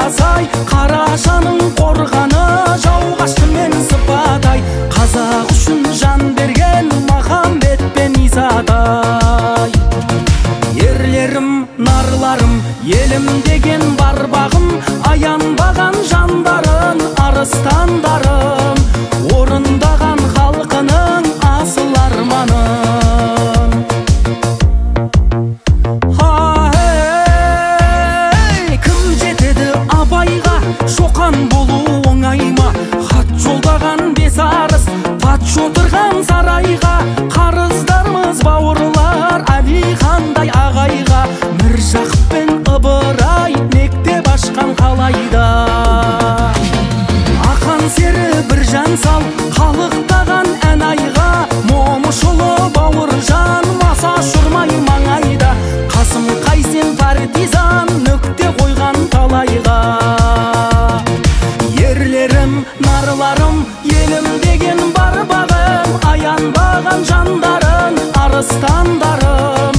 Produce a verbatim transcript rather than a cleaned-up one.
сай, Қарашаның қорғаны, жауғашымен сыпатай. Қазақ үшін жан берген Махамбет пен Исатай. Ерлерім, нарларым, елім деген бар бағым, аянбаған жандарын, арыстандарым, орындаған халқының асыл арманын. Ай, кім жетеді абайға, шоқан болу оңай ма? Хат жолдаған бес арыс, патша отырған сарайға, қарыздармыз бауырлар Әлихандай ағайға. Міржақып пен Ыбырай мектеп ашқан қалайда. Ақан сері Біржан сал, қалықтаған ән айға, Момышұлы Бауыржан маса шұрмай маңайда. Қасым Қайсен партизан нүкте қойған талайға. Ерлерім, нарларым, елім деген бар бағым, аянбаған жандарын, арыстандарым,